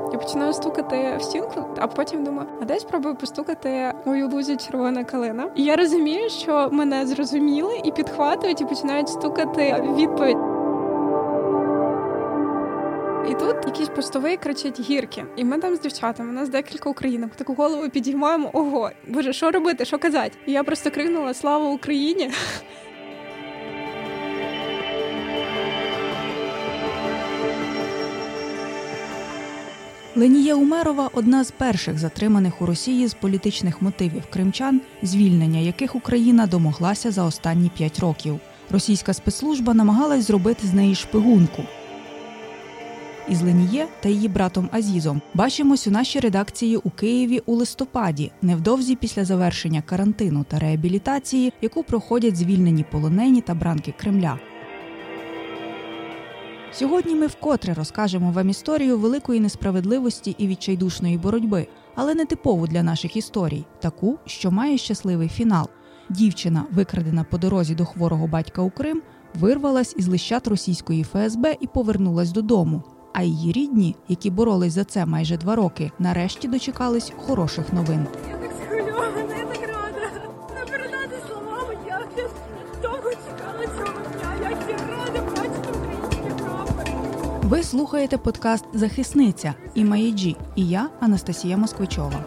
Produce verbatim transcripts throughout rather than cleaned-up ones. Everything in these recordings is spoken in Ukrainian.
Я починаю стукати в стінку, а потім думаю, а дай спробую постукати мою лузі червона калина. І я розумію, що мене зрозуміли і підхватують, і починають стукати відповідь. І тут якийсь постовий кричить гірки. І ми там з дівчатами, у нас декілька українок. Таку голову підіймаємо, ого, боже, що робити, що казати? І я просто крикнула «Слава Україні!». Ленія Умерова – одна з перших затриманих у Росії з політичних мотивів кримчан, звільнення яких Україна домоглася за останні п'ять років. Російська спецслужба намагалась зробити з неї шпигунку. Із Леніє та її братом Азізом бачимось у нашій редакції у Києві у листопаді, невдовзі після завершення карантину та реабілітації, яку проходять звільнені полонені та бранки Кремля. Сьогодні ми вкотре розкажемо вам історію великої несправедливості і відчайдушної боротьби, але не типову для наших історій, таку, що має щасливий фінал. Дівчина, викрадена по дорозі до хворого батька у Крим, вирвалась із лищат російської еф ес бе і повернулась додому. А її рідні, які боролись за це майже два роки, нарешті дочекались хороших новин. Я так схвильована, я так рада. Не передати словами, як я довго чекала цього дня, як я рада бачити українські прапори. Ви слухаєте подкаст «Захисниця» і «Маєджі» і я, Анастасія Москвичова.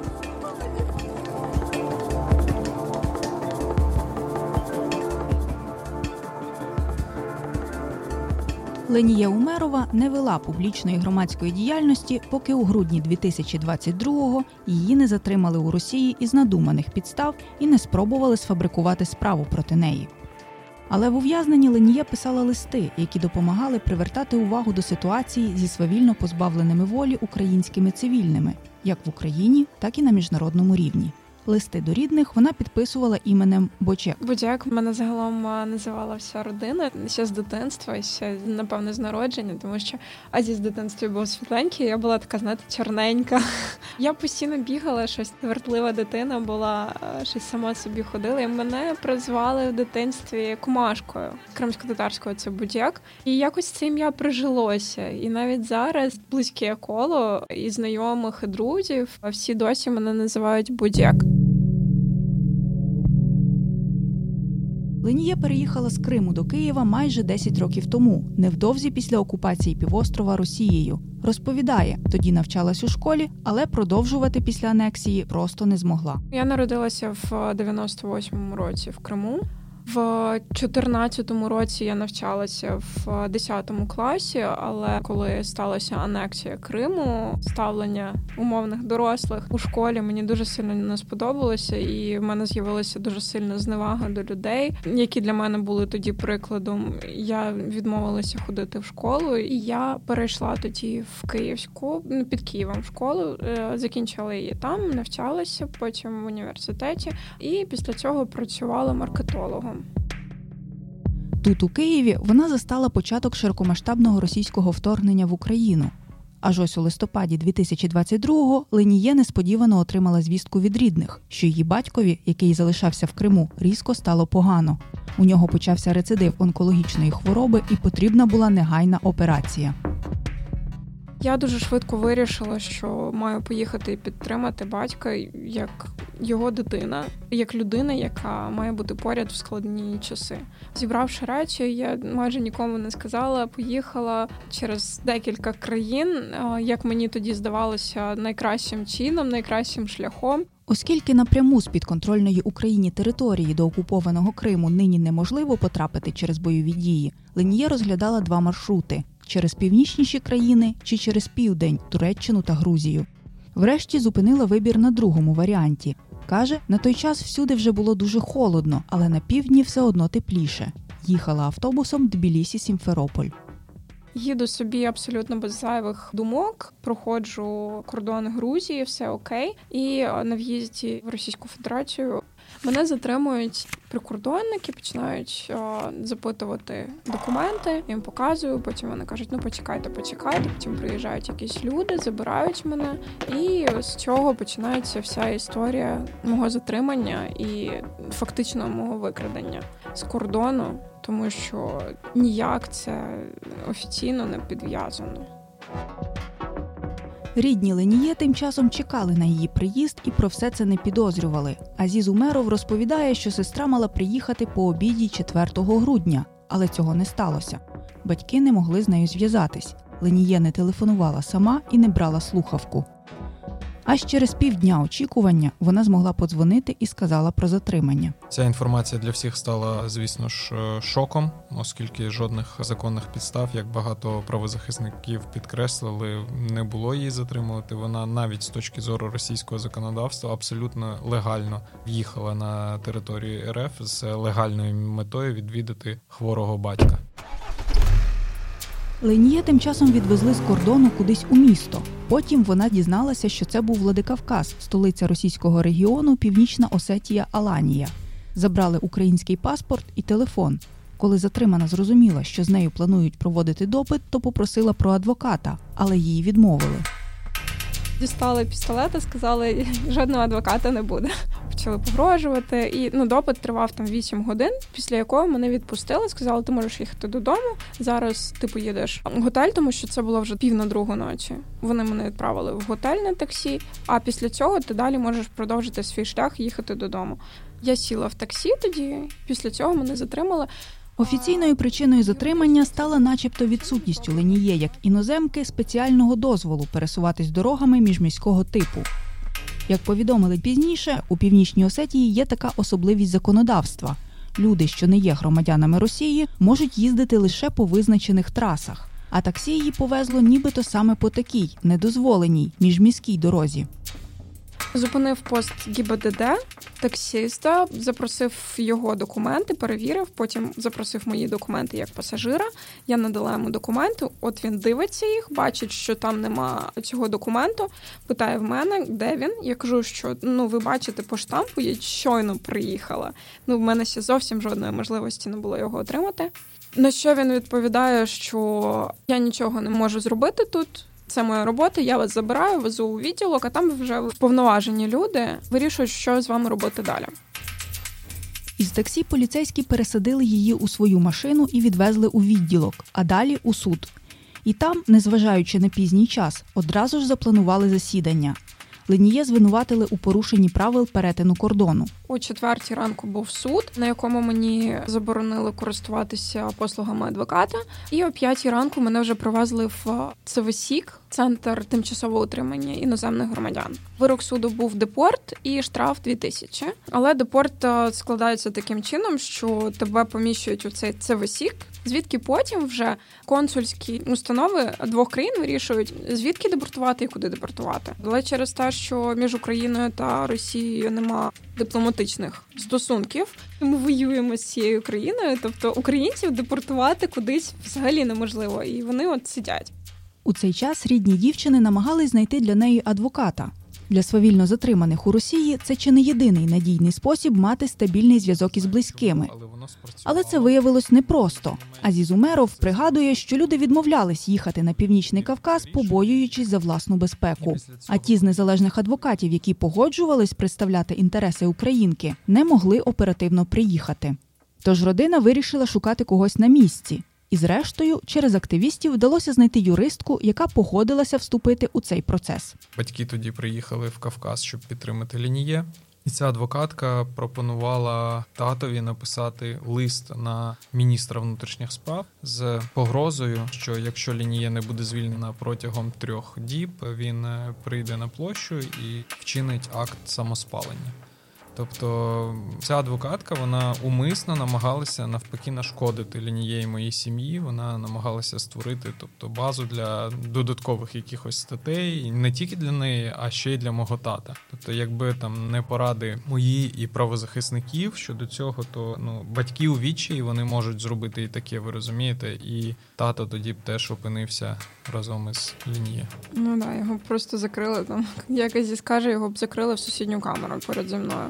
Ленія Умерова не вела публічної громадської діяльності, поки у грудні дві тисячі двадцять другого її не затримали у Росії із надуманих підстав і не спробували сфабрикувати справу проти неї. Але в ув'язненні Ленія писала листи, які допомагали привертати увагу до ситуації зі свавільно позбавленими волі українськими цивільними, як в Україні, так і на міжнародному рівні. Листи до рідних вона підписувала іменем Бочек. Бочек мене загалом називала вся родина. Ще з дитинства, ще, напевно, з народження, тому що Азі з дитинства був світленький, я була така, знаєте, чорненька. Я постійно бігала, щось вертлива дитина була, щось сама собі ходила. І мене прозвали в дитинстві Кумашкою. Кримсько-татарською це Бочек. І якось це ім'я прижилося. І навіть зараз близьке коло і знайомих, і друзів, всі досі мене називають Бочек. Ленія переїхала з Криму до Києва майже десять років тому, невдовзі після окупації півострова Росією. Розповідає, тоді навчалась у школі, але продовжувати після анексії просто не змогла. Я народилася в дев'яносто восьмому році в Криму. В чотирнадцятому році я навчалася в десятому класі, але коли сталася анексія Криму, ставлення умовних дорослих у школі мені дуже сильно не сподобалося, і в мене з'явилася дуже сильна зневага до людей, які для мене були тоді прикладом. Я відмовилася ходити в школу, і я перейшла тоді в Київську, під Києвом школу, закінчила її там, навчалася, потім в університеті, і після цього працювала маркетологом. Тут, у Києві, вона застала початок широкомасштабного російського вторгнення в Україну. Аж ось у листопаді дві тисячі двадцять другого Леніє несподівано отримала звістку від рідних, що її батькові, який залишався в Криму, різко стало погано. У нього почався рецидив онкологічної хвороби і потрібна була негайна операція. Я дуже швидко вирішила, що маю поїхати і підтримати батька як його дитина, як людина, яка має бути поряд в складні часи. Зібравши речі, я майже нікому не сказала, поїхала через декілька країн, як мені тоді здавалося, найкращим чином, найкращим шляхом. Оскільки напряму з підконтрольної Україні території до окупованого Криму нині неможливо потрапити через бойові дії, Ленія розглядала два маршрути – через північніші країни чи через південь – Туреччину та Грузію. Врешті зупинила вибір на другому варіанті. Каже, на той час всюди вже було дуже холодно, але на півдні все одно тепліше. Їхала автобусом Тбілісі-Сімферополь. Їду собі абсолютно без зайвих думок, проходжу кордон Грузії, все окей. І на в'їзді в Російську Федерацію мене затримують прикордонники, починають о, запитувати документи, я їм показую, потім вони кажуть, ну почекайте, почекайте, потім приїжджають якісь люди, забирають мене, і з цього починається вся історія мого затримання і фактично мого викрадення з кордону, тому що ніяк це офіційно не підв'язано. Рідні Леніє тим часом чекали на її приїзд і про все це не підозрювали. Азіз Умеров розповідає, що сестра мала приїхати по обіді четвертого грудня, але цього не сталося. Батьки не могли з нею зв'язатись. Леніє не телефонувала сама і не брала слухавку. Аж через півдня очікування вона змогла подзвонити і сказала про затримання. Ця інформація для всіх стала, звісно ж, шоком, оскільки жодних законних підстав, як багато правозахисників підкреслили, не було її затримувати. Вона навіть з точки зору російського законодавства абсолютно легально в'їхала на територію РФ з легальною метою відвідати хворого батька. Леніє тим часом відвезли з кордону кудись у місто. Потім вона дізналася, що це був Владикавказ, столиця російського регіону Північна Осетія Аланія. Забрали український паспорт і телефон. Коли затримана зрозуміла, що з нею планують проводити допит, то попросила про адвоката, але їй відмовили. Дістали пістолета, сказали, жодного адвоката не буде. Почали погрожувати. І ну, допит тривав там вісім годин, після якого мене відпустили, сказали, ти можеш їхати додому. Зараз ти поїдеш в готель, тому що це було вже пів на другу ночі. Вони мене відправили в готель на таксі, а після цього ти далі можеш продовжити свій шлях і їхати додому. Я сіла в таксі тоді, після цього мене затримали. Офіційною причиною затримання стала начебто відсутність у Леніє як іноземки спеціального дозволу пересуватись дорогами міжміського типу. Як повідомили пізніше, у Північній Осетії є така особливість законодавства. Люди, що не є громадянами Росії, можуть їздити лише по визначених трасах. А таксі її повезло нібито саме по такій, недозволеній, міжміській дорозі. Зупинив пост ГІБДД таксиста, запросив його документи, перевірив, потім запросив мої документи як пасажира. Я надала йому документи, от він дивиться їх, бачить, що там нема цього документу, питає в мене, де він. Я кажу, що ну ви бачите по штампу, я щойно приїхала. Ну в мене ще зовсім жодної можливості не було його отримати. На що він відповідає, що я нічого не можу зробити тут. Це моя робота, я вас забираю, везу у відділок, а там вже вповноважені люди вирішують, що з вами робити далі. Із таксі поліцейські пересадили її у свою машину і відвезли у відділок, а далі у суд. І там, незважаючи на пізній час, одразу ж запланували засідання. Леніє звинуватили у порушенні правил перетину кордону. О четвертій ранку був суд, на якому мені заборонили користуватися послугами адвоката. І о п'ятій ранку мене вже привезли в ЦВСІК, Центр тимчасового утримання іноземних громадян. Вирок суду був депорт і штраф дві тисячі. Але депорт складається таким чином, що тебе поміщують у цей ЦВСІК, звідки потім вже консульські установи двох країн вирішують, звідки депортувати і куди депортувати. Але через те, що між Україною та Росією нема дипломатичних стосунків, ми воюємо з цією країною, тобто українців депортувати кудись взагалі неможливо, і вони от сидять. У цей час рідні дівчини намагались знайти для неї адвоката. Для свавільно затриманих у Росії це чи не єдиний надійний спосіб мати стабільний зв'язок із близькими. Але це виявилось непросто. Азіз Умеров пригадує, що люди відмовлялись їхати на Північний Кавказ, побоюючись за власну безпеку. А ті з незалежних адвокатів, які погоджувались представляти інтереси українки, не могли оперативно приїхати. Тож родина вирішила шукати когось на місці. І зрештою, через активістів вдалося знайти юристку, яка погодилася вступити у цей процес. Батьки тоді приїхали в Кавказ, щоб підтримати Леніє. І ця адвокатка пропонувала татові написати лист на міністра внутрішніх справ з погрозою, що якщо Леніє не буде звільнена протягом трьох діб, він прийде на площу і вчинить акт самоспалення. Тобто ця адвокатка, вона умисно намагалася навпаки нашкодити Леніє і моїй сім'ї, вона намагалася створити тобто, базу для додаткових якихось статей, не тільки для неї, а ще й для мого тата. Тобто якби там не поради мої і правозахисників щодо цього, то ну, батьки у відчаї, вони можуть зробити і таке, ви розумієте, і тато тоді б теж опинився разом із Леніє. Ну так, да, його просто закрили там, як Азіз скаже, його б закрили в сусідню камеру поряд зі мною.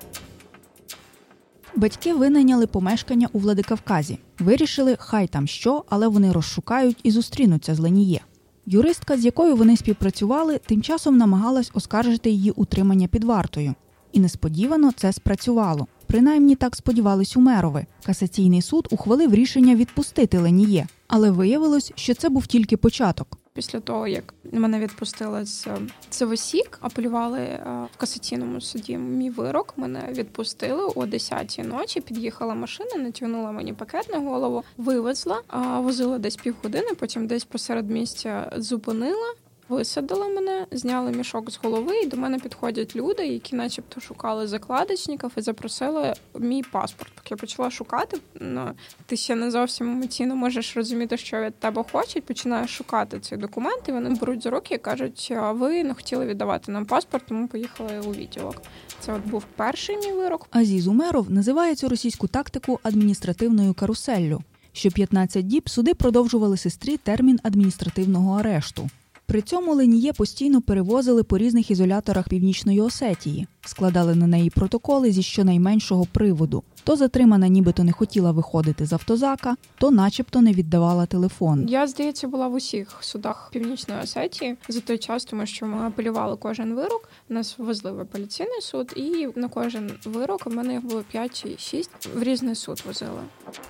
Батьки винайняли помешкання у Владикавказі. Вирішили, хай там що, але вони розшукають і зустрінуться з Леніє. Юристка, з якою вони співпрацювали, тим часом намагалась оскаржити її утримання під вартою. І несподівано це спрацювало. Принаймні так сподівались Умерови. Касаційний суд ухвалив рішення відпустити Леніє. Але виявилось, що це був тільки початок. Після того, як мене відпустили з ЦВСІК, апелювали в касаційному суді мій вирок, мене відпустили о десятій ночі, під'їхала машина, натягнула мені пакет на голову, вивезла, возила десь півгодини, потім десь посеред місця зупинила, висадила мене, зняли мішок з голови, і до мене підходять люди, які начебто шукали закладочників і запросили мій паспорт. Поки я почала шукати, ну, ти ще не зовсім емоційно можеш розуміти, що від тебе хочуть, починаєш шукати цей документ, і вони беруть за руки і кажуть, а ви не хотіли віддавати нам паспорт, тому поїхали у відділок. Це от був перший мій вирок. Азіз Умеров називає цю російську тактику адміністративною каруселлю. Що п'ятнадцять діб суди продовжували сестрі термін адміністративного арешту. При цьому Леніє постійно перевозили по різних ізоляторах Північної Осетії, складали на неї протоколи зі щонайменшого приводу. То затримана нібито не хотіла виходити з автозака, то начебто не віддавала телефон. Я, здається, була в усіх судах Північної Осетії за той час, тому що ми апелювали кожен вирок, нас везли в апеляційний суд, і на кожен вирок у мене їх було п'ять чи шість, в різний суд возили.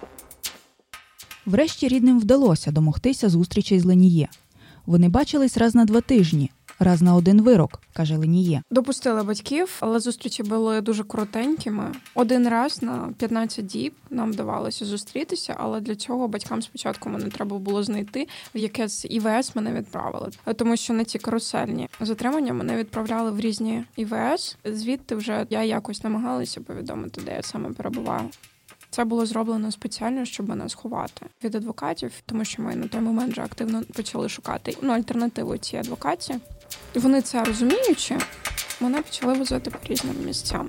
Врешті рідним вдалося домогтися зустрічей з Леніє. Вони бачились раз на два тижні, раз на один вирок, каже Леніє. Допустили батьків, але зустрічі були дуже коротенькими. Один раз на п'ятнадцять діб нам вдавалося зустрітися, але для цього батькам спочатку мене треба було знайти, в яке з ІВС мене відправили. Тому що на ці карусельні затримання мене відправляли в різні ІВС. Звідти вже я якось намагалася повідомити, де я саме перебуваю. Це було зроблено спеціально, щоб мене сховати від адвокатів, тому що ми на той момент вже активно почали шукати ну, альтернативу цій адвокаті. І вони це розуміючи, мене почали возити по різним місцям.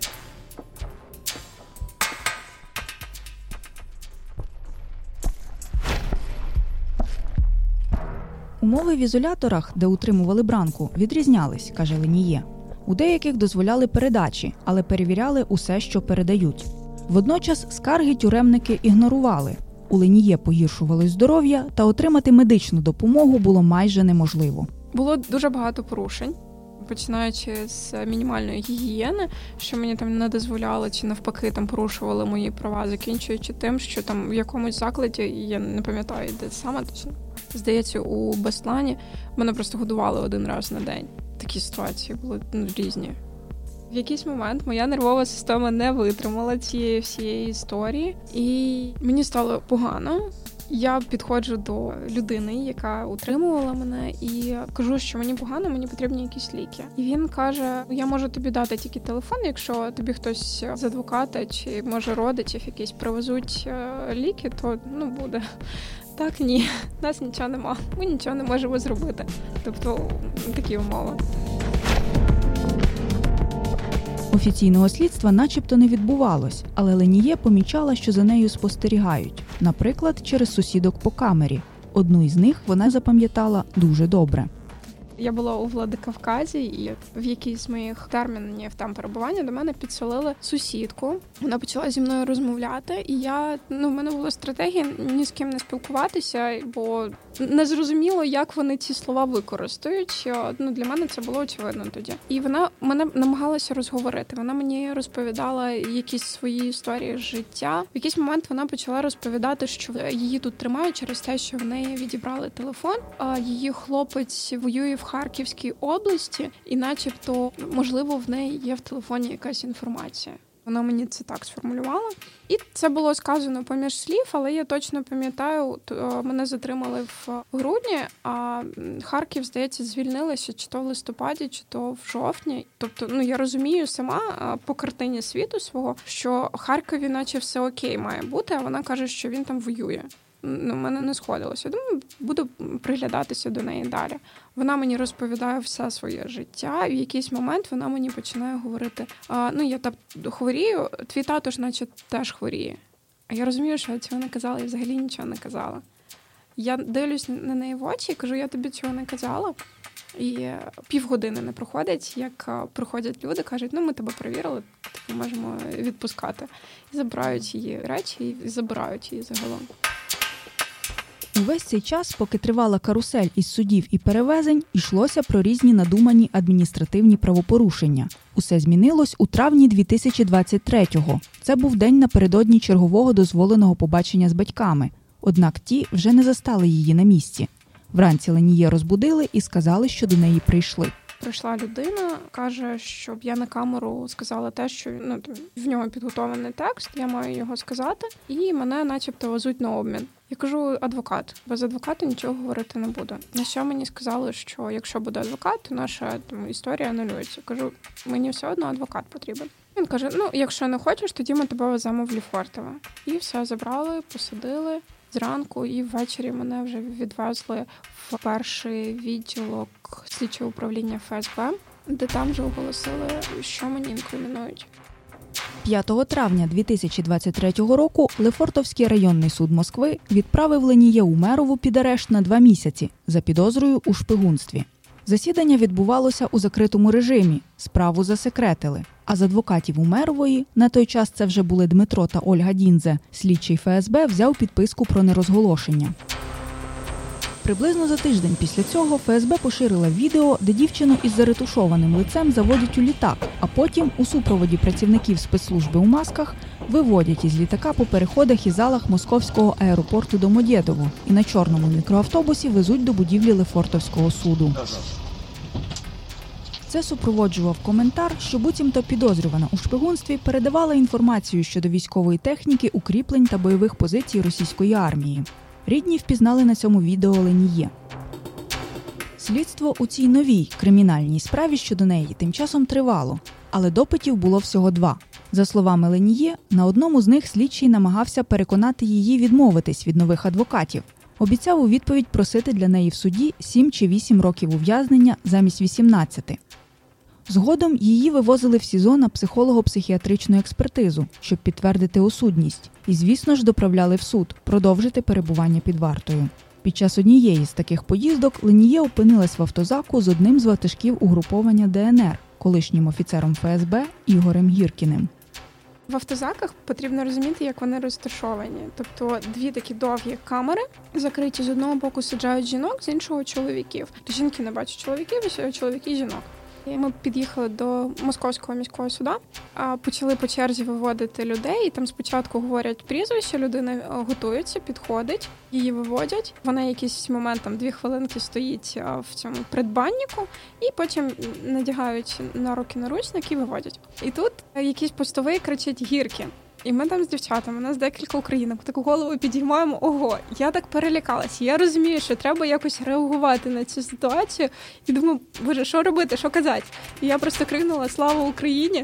Умови в ізоляторах, де утримували Бранку, відрізнялись, каже Леніє. У деяких дозволяли передачі, але перевіряли усе, що передають. Водночас скарги тюремники ігнорували. У Леніє погіршувалось здоров'я, та отримати медичну допомогу було майже неможливо. Було дуже багато порушень, починаючи з мінімальної гігієни, що мені там не дозволяли, чи навпаки там порушували мої права, закінчуючи тим, що там в якомусь закладі, я не пам'ятаю, де саме точно, здається, у Беслані, мене просто годували один раз на день. Такі ситуації були ну, різні. В якийсь момент моя нервова система не витримала цієї всієї історії, і мені стало погано. Я підходжу до людини, яка утримувала мене, і кажу, що мені погано, мені потрібні якісь ліки. І він каже, я можу тобі дати тільки телефон, якщо тобі хтось з адвоката чи, може, родичів якісь привезуть ліки, то ну буде. Так, ні, у нас нічого нема, ми нічого не можемо зробити. Тобто такі умови. Офіційного слідства начебто не відбувалось, але Леніє помічала, що за нею спостерігають. Наприклад, через сусідок по камері. Одну із них вона запам'ятала дуже добре. Я була у Владикавказі, і в якийсь з моїх термінів там перебування до мене підселили сусідку. Вона почала зі мною розмовляти, і я, ну, в мене була стратегія ні з ким не спілкуватися, бо не зрозуміло, як вони ці слова використають. Ну, для мене це було очевидно тоді. І вона мене намагалася розговорити. Вона мені розповідала якісь свої історії з життя. В якийсь момент вона почала розповідати, що її тут тримають через те, що в неї відібрали телефон, а її хлопець воює в Харківській області, і начебто, можливо, в неї є в телефоні якась інформація. Вона мені це так сформулювала. І це було сказано поміж слів, але я точно пам'ятаю, мене затримали в грудні, а Харків, здається, звільнилися чи то в листопаді, чи то в жовтні. Тобто, ну, я розумію сама по картині світу свого, що Харкові наче все окей має бути, а вона каже, що він там воює. Ну, в мене не сходилося. Думаю, буду приглядатися до неї далі. Вона мені розповідає все своє життя, і в якийсь момент вона мені починає говорити, а, ну, я так хворію, твій тато ж наче теж хворіє. А я розумію, що я цього не казала, і взагалі нічого не казала. Я дивлюсь на неї в очі і кажу, я тобі цього не казала. І півгодини не проходить, як приходять люди, кажуть, ну, ми тебе перевірили, типу, можемо відпускати. І забирають її речі, і забирають її загалом. Увесь цей час, поки тривала карусель із судів і перевезень, йшлося про різні надумані адміністративні правопорушення. Усе змінилось у травні дві тисячі двадцять третього. Це був день напередодні чергового дозволеного побачення з батьками. Однак ті вже не застали її на місці. Вранці Леніє розбудили і сказали, що до неї прийшли. Прийшла людина, каже, щоб я на камеру сказала те, що ну, в нього підготовлений текст, я маю його сказати, і мене начебто везуть на обмін. Я кажу, адвокат. Без адвоката нічого говорити не буду. На що мені сказали, що якщо буде адвокат, то наша там, історія анулюється. Кажу, мені все одно адвокат потрібен. Він каже, ну, якщо не хочеш, тоді ми тебе веземо в Лефортово. І все, забрали, посадили зранку, і ввечері мене вже відвезли в перший відділок слідчого управління Еф Ес Бе, де там вже оголосили, що мені інкримінують. п'ятого травня дві тисячі двадцять третього року Лефортовський районний суд Москви відправив Леніє Умерову під арешт на два місяці за підозрою у шпигунстві. Засідання відбувалося у закритому режимі, справу засекретили. А з адвокатів Умерової, на той час це вже були Дмитро та Ольга Діндзе, слідчий Еф Ес Бе взяв підписку про нерозголошення. Приблизно за тиждень після цього Еф Ес Бе поширила відео, де дівчину із заретушованим лицем заводять у літак, а потім у супроводі працівників спецслужби у масках виводять із літака по переходах і залах московського аеропорту Домодєдово і на чорному мікроавтобусі везуть до будівлі Лефортовського суду. Це супроводжував коментар, що буцімто підозрювана у шпигунстві передавала інформацію щодо військової техніки, укріплень та бойових позицій російської армії. Рідні впізнали на цьому відео Леніє. Слідство у цій новій кримінальній справі щодо неї тим часом тривало, але допитів було всього два. За словами Леніє, на одному з них слідчий намагався переконати її відмовитись від нових адвокатів. Обіцяв у відповідь просити для неї в суді сім чи вісім років ув'язнення замість вісімнадцяти. Згодом її вивозили в СІЗО на психолого-психіатричну експертизу, щоб підтвердити осудність. І, звісно ж, доправляли в суд продовжити перебування під вартою. Під час однієї з таких поїздок Леніє опинилась в автозаку з одним з ватажків угруповання Де Ен Ер, колишнім офіцером Еф Ес Бе Ігорем Гіркіним. В автозаках потрібно розуміти, як вони розташовані. Тобто дві такі довгі камери закриті. З одного боку саджають жінок, з іншого – чоловіків. Жінки не бачать чоловіків, а чоловіки – жінок. І ми під'їхали до Московського міського суда, почали по черзі виводити людей. І там спочатку говорять прізвище, людина готується, підходить, її виводять. Вона якийсь момент, там дві хвилинки стоїть в цьому придбаннику, і потім надягають на руки наручники і виводять. І тут якийсь постовий кричить «Гіркін». І ми там з дівчатами, у нас декілька українок, таку голову підіймаємо, ого, я так перелякалася. Я розумію, що треба якось реагувати на цю ситуацію. І думаю, боже, що робити, що казати? І я просто крикнула «Слава Україні!».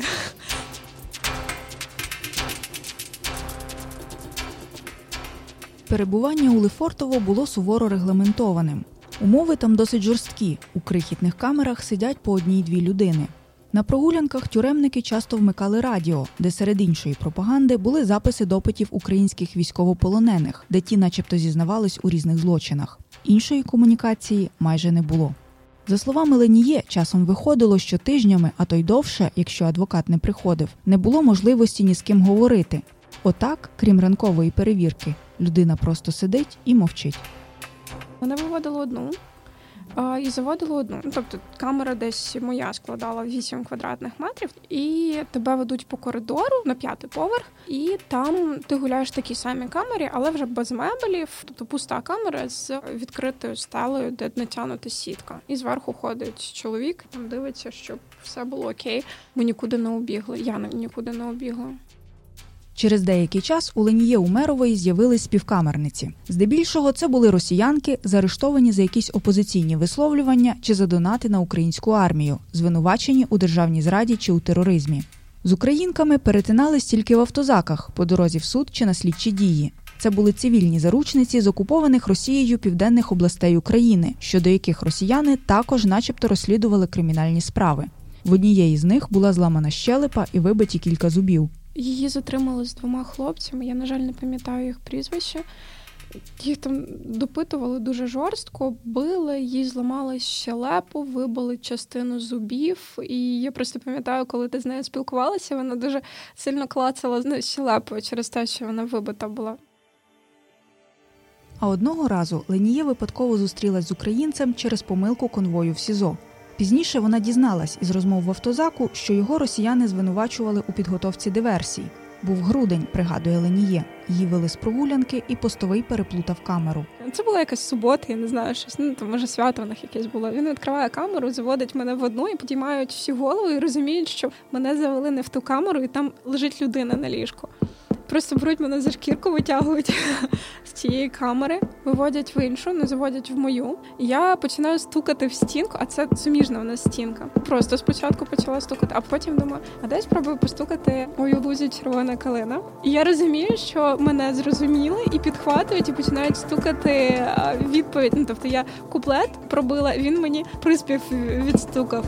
Перебування у Лефортово було суворо регламентованим. Умови там досить жорсткі. У крихітних камерах сидять по одній-дві людини. На прогулянках тюремники часто вмикали радіо, де серед іншої пропаганди були записи допитів українських військовополонених, де ті начебто зізнавались у різних злочинах. Іншої комунікації майже не було. За словами Леніє, часом виходило, що тижнями, а то й довше, якщо адвокат не приходив, не було можливості ні з ким говорити. Отак, крім ранкової перевірки, людина просто сидить і мовчить. Мене виводили одну. І заводили одну. Тобто камера десь моя складала вісім квадратних метрів, і тебе ведуть по коридору на п'ятий поверх, і там ти гуляєш в такій самій камері, але вже без мебелів, тобто пуста камера з відкритою стелею, де натягнута сітка. І зверху ходить чоловік, там дивиться, щоб все було окей. Ми нікуди не убігли, я нікуди не убігла. Через деякий час у Леніє Умерової з'явились співкамерниці. Здебільшого це були росіянки, заарештовані за якісь опозиційні висловлювання чи за донати на українську армію, звинувачені у державній зраді чи у тероризмі. З українками перетинались тільки в автозаках, по дорозі в суд чи на слідчі дії. Це були цивільні заручниці з окупованих Росією південних областей України, щодо яких росіяни також начебто розслідували кримінальні справи. В однієї з них була зламана щелепа і вибиті кілька зубів. Її затримали з двома хлопцями, я, на жаль, не пам'ятаю їх прізвище. Їх там допитували дуже жорстко, били, їй зламали щелепу, вибили частину зубів. І я просто пам'ятаю, коли ти з нею спілкувалася, вона дуже сильно клацала щелепою через те, що вона вибита була. А одного разу Леніє випадково зустрілась з українцем через помилку конвою в СІЗО. Пізніше вона дізналась із розмов в автозаку, що його росіяни звинувачували у підготовці диверсій. Був грудень, пригадує Леніє. Її вели з прогулянки і постовий переплутав камеру. Це була якась субота, я не знаю, щось, ну, то, може, свято в них якесь було. Він відкриває камеру, заводить мене в одну і підіймають всі голови і розуміють, що мене завели не в ту камеру, і там лежить людина на ліжку. Просто беруть мене за шкірку, витягують з цієї камери, виводять в іншу, не заводять в мою. І я починаю стукати в стінку, а це суміжна в нас стінка. Просто спочатку почала стукати, а потім думаю, а дай спробую постукати «Ой, у лузі червона калина». І я розумію, що мене зрозуміли і підхватують, і починають стукати відповідь. Ну, тобто я куплет пробила, він мені приспів відстукав.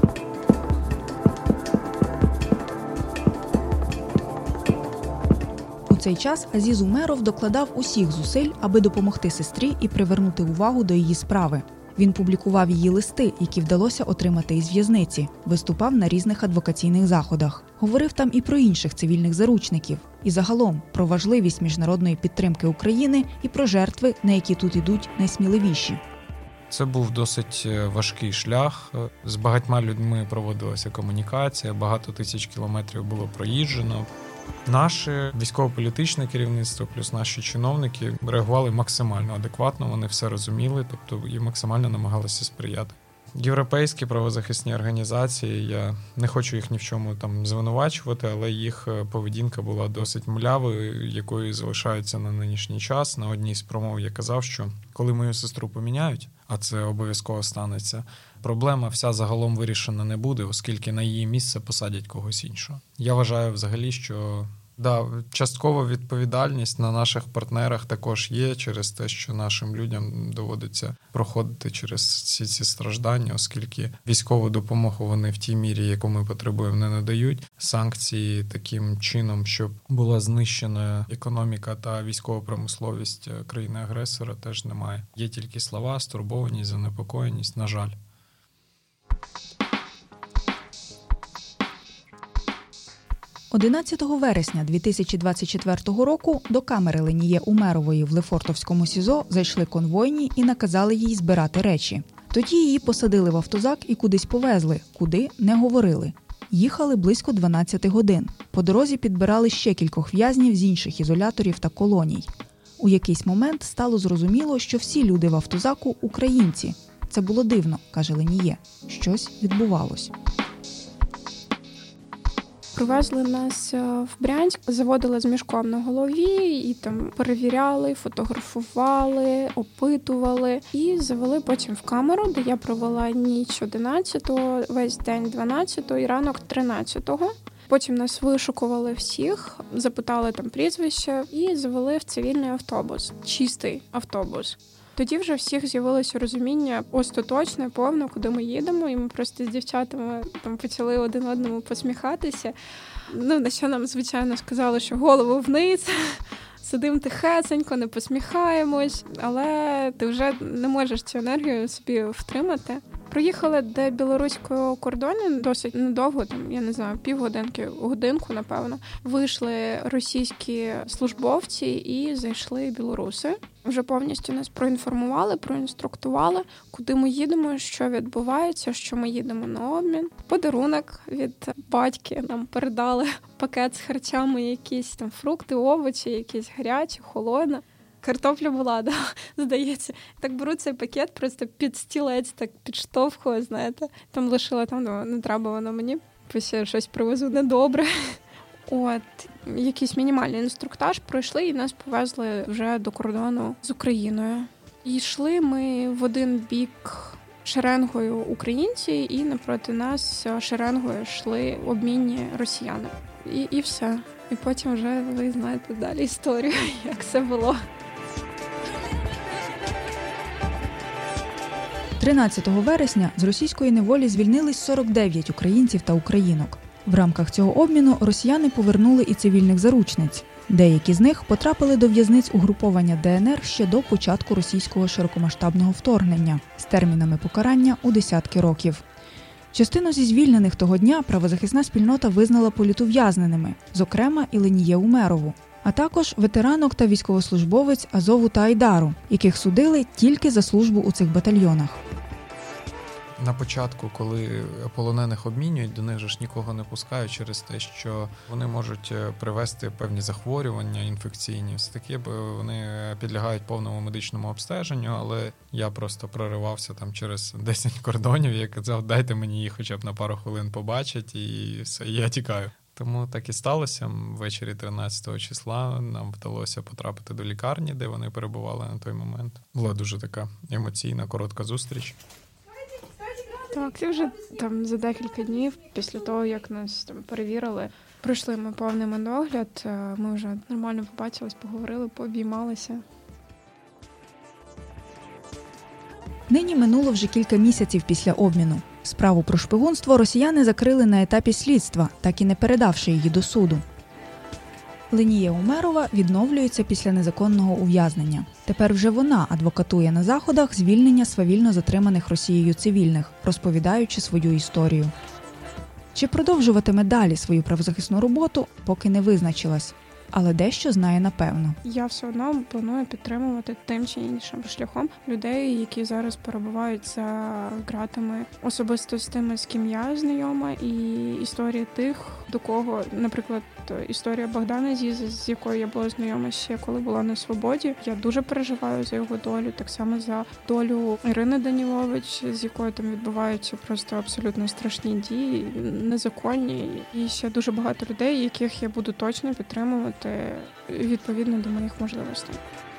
У цей час Азіз Умеров докладав усіх зусиль, аби допомогти сестрі і привернути увагу до її справи. Він публікував її листи, які вдалося отримати із в'язниці, виступав на різних адвокаційних заходах. Говорив там і про інших цивільних заручників, і загалом про важливість міжнародної підтримки України і про жертви, на які тут ідуть найсміливіші. Це був досить важкий шлях. З багатьма людьми проводилася комунікація, багато тисяч кілометрів було проїжджено. Наше військово-політичне керівництво плюс наші чиновники реагували максимально адекватно, вони все розуміли, тобто і максимально намагалися сприяти. Європейські правозахисні організації, я не хочу їх ні в чому там звинувачувати, але їх поведінка була досить млявою, якою залишаються на нинішній час. На одній з промов я казав, що коли мою сестру поміняють, а це обов'язково станеться, проблема вся загалом вирішена не буде, оскільки на її місце посадять когось іншого. Я вважаю взагалі, що да, часткова відповідальність на наших партнерах також є через те, що нашим людям доводиться проходити через всі ці страждання, оскільки військову допомогу вони в тій мірі, яку ми потребуємо, не надають. Санкції таким чином, щоб була знищена економіка та військова промисловість країни-агресора, теж немає. Є тільки слова, стурбованість, занепокоєність, на жаль. одинадцятого вересня дві тисячі двадцять четвертого року до камери Леніє Умерової в Лефортовському СІЗО зайшли конвойні і наказали їй збирати речі. Тоді її посадили в автозак і кудись повезли, куди – не говорили. Їхали близько дванадцять годин. По дорозі підбирали ще кількох в'язнів з інших ізоляторів та колоній. У якийсь момент стало зрозуміло, що всі люди в автозаку – українці. Це було дивно, каже Леніє. Щось відбувалось. Привезли нас в Брянськ, заводили з мішком на голові і там перевіряли, фотографували, опитували і завели потім в камеру, де я провела ніч одинадцятого, весь день дванадцятого і ранок тринадцятого. Потім нас вишукували всіх, запитали там прізвище і завели в цивільний автобус, чистий автобус. Тоді вже всіх з'явилося розуміння остаточне, повне, куди ми їдемо, і ми просто з дівчатами там почали один одному посміхатися. Ну, на що нам, звичайно, сказали, що голову вниз, сидимо тихесенько, не посміхаємось, але ти вже не можеш цю енергію собі втримати. Проїхали до білоруського кордону досить недовго, там, я не знаю, півгодинки, годинку, напевно. Вийшли російські службовці і зайшли білоруси. Вже повністю нас проінформували, проінструктували, куди ми їдемо, що відбувається, що ми їдемо на обмін. Подарунок від батьки нам передали пакет з харчами, якісь там фрукти, овочі, якісь гарячі, холодне. Картопля була, да, здається. Так беру цей пакет, просто під стілець, так підштовхую, знаєте. Там лишила, там, ну, не треба воно мені. Після щось привезу недобре. От, якийсь мінімальний інструктаж пройшли і нас повезли вже до кордону з Україною. І йшли ми в один бік шеренгою українці, і напроти нас шеренгою йшли обмінні росіяни. І, і все. І потім вже ви знаєте далі історію, як це було. тринадцятого вересня з російської неволі звільнились сорок дев'ять українців та українок. В рамках цього обміну росіяни повернули і цивільних заручниць. Деякі з них потрапили до в'язниць угруповання Де Ен Ер ще до початку російського широкомасштабного вторгнення з термінами покарання у десятки років. Частину зі звільнених того дня правозахисна спільнота визнала політув'язненими, зокрема і Леніє Умерову, а також ветеранок та військовослужбовець Азову та Айдару, яких судили тільки за службу у цих батальйонах. на початку, коли полонених обмінюють, до них же ж нікого не пускають через те, що вони можуть привести певні захворювання інфекційні. Все таки, бо вони підлягають повному медичному обстеженню, але я просто проривався там через десять кордонів, я казав, дайте мені їх хоча б на пару хвилин побачить, і все, я тікаю. Тому так і сталося. Ввечері тринадцятого числа нам вдалося потрапити до лікарні, де вони перебували на той момент. Була дуже така емоційна, коротка зустріч. Так, і вже там за декілька днів після того, як нас там перевірили, пройшли ми повний медогляд, ми вже нормально побачились, поговорили, пообіймалися. Нині минуло вже кілька місяців після обміну. Справу про шпигунство росіяни закрили на етапі слідства, так і не передавши її до суду. Ленія Умерова відновлюється після незаконного ув'язнення. Тепер вже вона адвокатує на заходах звільнення свавільно затриманих Росією цивільних, розповідаючи свою історію. Чи продовжуватиме далі свою правозахисну роботу, поки не визначилась. Але дещо знає напевно. Я все одно планую підтримувати тим чи іншим шляхом людей, які зараз перебувають за ґратами, особисто з тими, з ким я знайома, і історії тих, до кого, наприклад, історія Богдана Зіза, з якою я була знайома ще коли була на свободі. Я дуже переживаю за його долю, так само за долю Ірини Данілович, з якою там відбуваються просто абсолютно страшні дії, незаконні. І ще дуже багато людей, яких я буду точно підтримувати відповідно до моїх можливостей.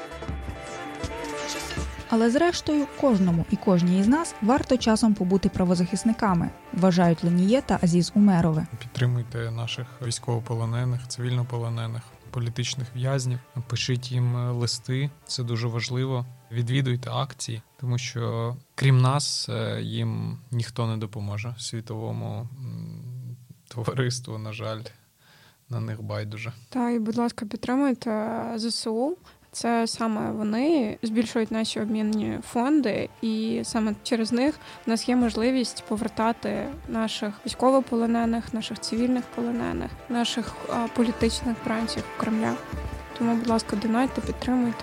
Але зрештою, кожному і кожній із нас варто часом побути правозахисниками, вважають Леніє та Азіз Умерови. Підтримуйте наших військовополонених, цивільнополонених, політичних в'язнів, пишіть їм листи, це дуже важливо. Відвідуйте акції, тому що крім нас їм ніхто не допоможе. Світовому товариству, на жаль, на них байдуже. Та, і, будь ласка, підтримуйте ЗСУ. Це саме вони збільшують наші обмінні фонди, і саме через них в нас є можливість повертати наших військовополонених, наших цивільних полонених, наших а, політичних бранців Кремля. Тому, будь ласка, донайте, підтримуйте.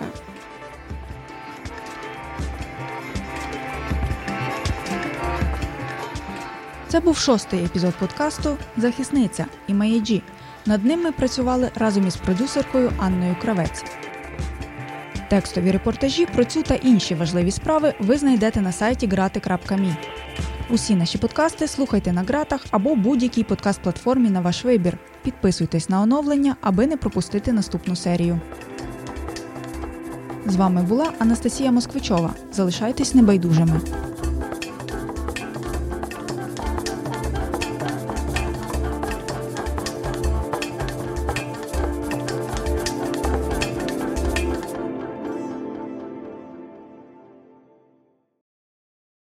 Це був шостий епізод подкасту «Захисниця» і «Маяджі». Над ним ми працювали разом із продюсеркою Анною Кравець. Текстові репортажі про цю та інші важливі справи ви знайдете на сайті грати крапка мі. Усі наші подкасти слухайте на Гратах або будь-якій подкаст-платформі на ваш вибір. Підписуйтесь на оновлення, аби не пропустити наступну серію. З вами була Анастасія Москвичова. Залишайтесь небайдужими.